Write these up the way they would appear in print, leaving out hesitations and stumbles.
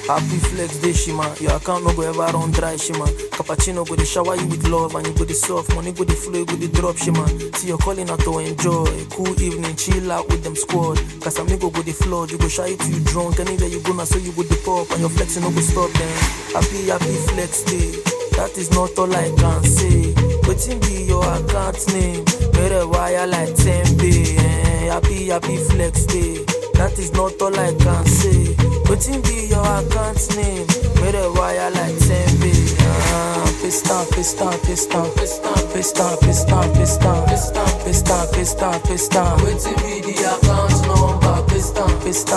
Happy flex day shima, your account no go ever run dry shima. Cappuccino go dey shower you with love and you go dey soft, money go dey flow, you go dey drop shima. See you're calling out to enjoy a cool evening, chill out with them squad. Casamigo go dey flood, you go shy till you drunk. Anywhere you go now, so you go dey pop and your flexing no go stop them. Happy flex day, that is not all I can say. Wetin be your account name? Mere wire like 10B. Happy flex day, that is not all I can say. Wetin be your account name? Mere wire like 10B. Pista. Wetin be the account number? Pista.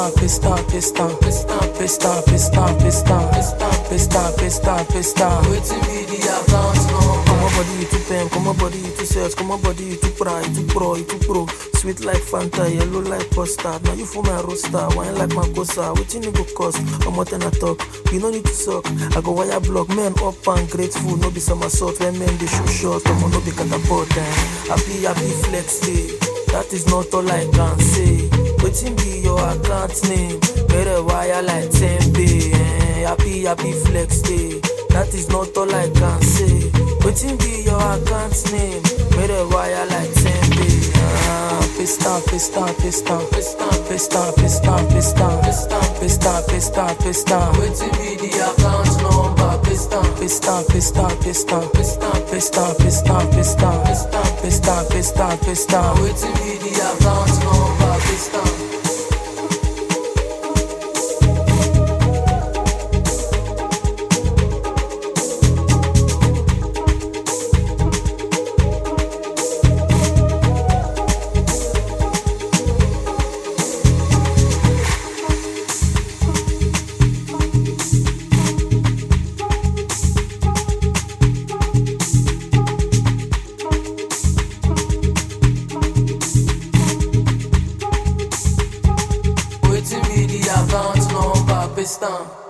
Wetin be the account number? Come on body, you too pen, come on body, you too sales, come on body, you too pride, you too pro. Sweet like Fanta, yellow like custard. Now you for my roaster, wine like my cosa. Wetin you go cost? I'm what I talk. You no need to suck. I go wire block, men up and grateful. No be somersault when men they shoot short. Come on, no be catapult. Happy flex day. That is not all I can say. Wetin be your account name? Mere wire like 10B. Happy flex day. That is not all I can say. Wetin be your account name? Mere wire like 10B. Pista. Wetin be the account number? Pista. Wetin be the account number? Pista. Wetin be the account number? Pista.